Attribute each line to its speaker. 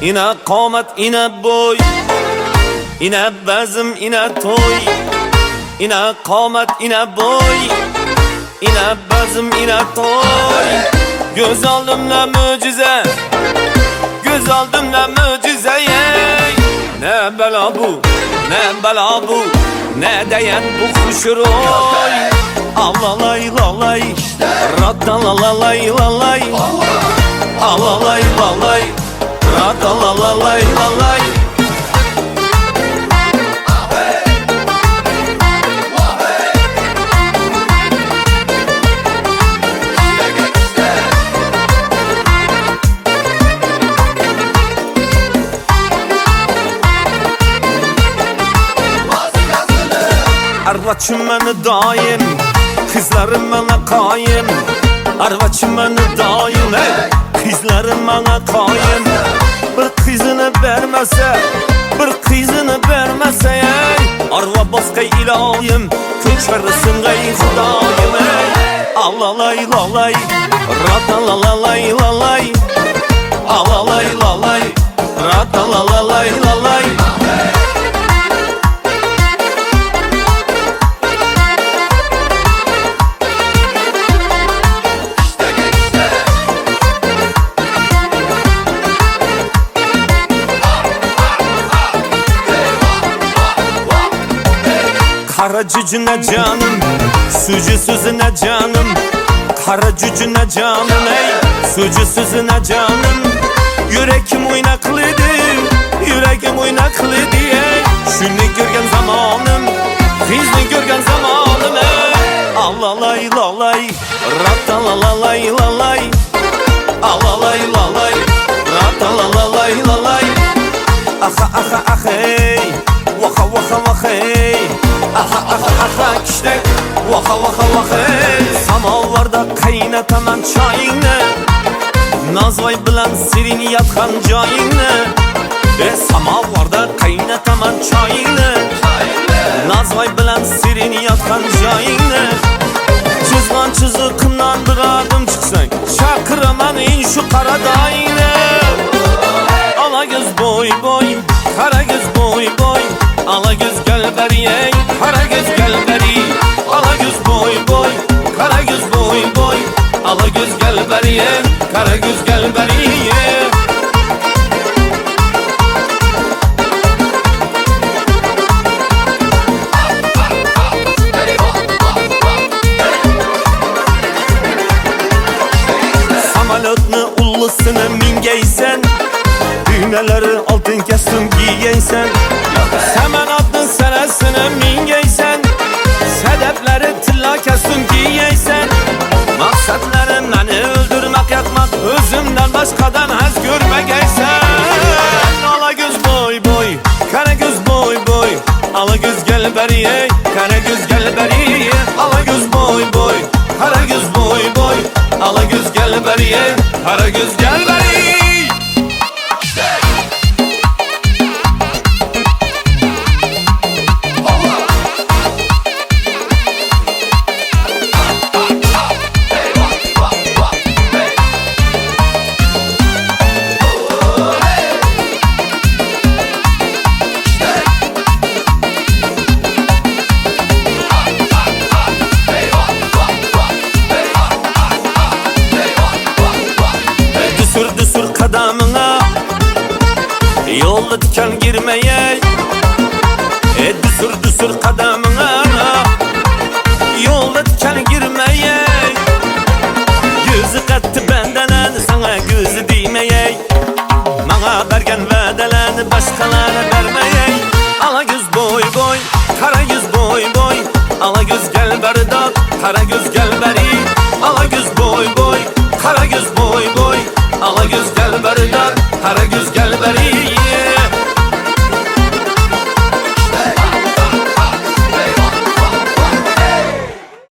Speaker 1: İne kamet, ine boy, ine bezim, ine toy. İne kamet, ine boy, ine bezim, ine toy. Göz aldım ne mucize, göz aldım ne mucize. Ne bela bu, ne bela bu, ne diyen bu huşuroy. Alalay lalay, raddalalay lalay, alalay lalay, raddalalay lalay. Arvaçım beni daim, kızlarım bana kayım. Arvaçım beni daim, kızlarım bana kayım. Bir kızını vermese, bir kızını vermese, arva baskay ilayım, köçersin gay hudayım. Alalay lalay, ratalalay lalay, alalay lalay, ratalalay lalay. Kara cücüne canım, sucu sözüne canım. Kara cücüne canım, sucu sözüne canım. Yürekim oynaklıydı, yürekim oynaklıydı. Şunu görgen zamanım, kızını görgen zamanım. Alalay lalay, ratalalay lalay, alalay lalay, ratalalay lalay. Aha aha aha hey, vaka vaka vaka hey. Aha aha aha kiştek, vaka vaka vaka hey. Samovarda qaynatamam çayını, Nazvay bilan serin yatgan joyingni. Samovarda qaynatamam çayını, Nazvay bilan serin yatgan joyingni. Chizgan chiziqimdan bir adım chiqsang, chaqiraman en shu qaradayni. Ala göz boy boy, kara göz boy boy, ala göz gel beri, kara göz gel beri. Ala göz boy boy, kara göz boy boy, ala göz gel beri, kara göz gel beri. Samolyotni ullusini mingaysan, düğmeleri altın kestim giyeysen. Semenatın senesine mingeysen, sedefleri tilla kestim giyeysen. Maksatlarım beni öldürmek yakmak, özümden başkadan hez görmegeysen. Ala göz boy boy, kara göz boy boy, ala göz gel beri, kara göz gel beri. Ala göz boy boy, kara göz boy boy, ala göz gel beri, kara göz gel beri. Düsür kadamına, yolda diken girmeye. Düsür kadamına, yolda diken girmeye. Gözü kattı benden, sana gözü değmeye. Bana bergen vedelen, başkalarına vermeye. Ala göz boy boy, kara göz boy boy, ala göz gel berdat, kara göz gel beri. Ala göz boy boy, kara göz boy boy, ala göz gel berdat, kara göz gel beri.